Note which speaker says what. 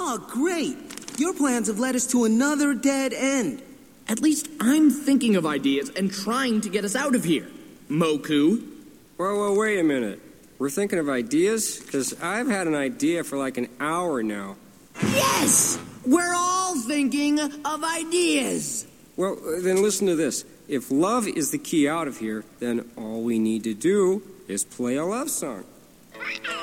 Speaker 1: Oh, great. Your plans have led us to another dead end.
Speaker 2: At least I'm thinking of ideas and trying to get us out of here. Moku.
Speaker 3: Whoa, wait a minute. We're thinking of ideas? Because I've had an idea for like an hour now.
Speaker 2: Yes! We're all thinking of ideas.
Speaker 3: Well, then listen to this. If love is the key out of here, then all we need to do is play a love song.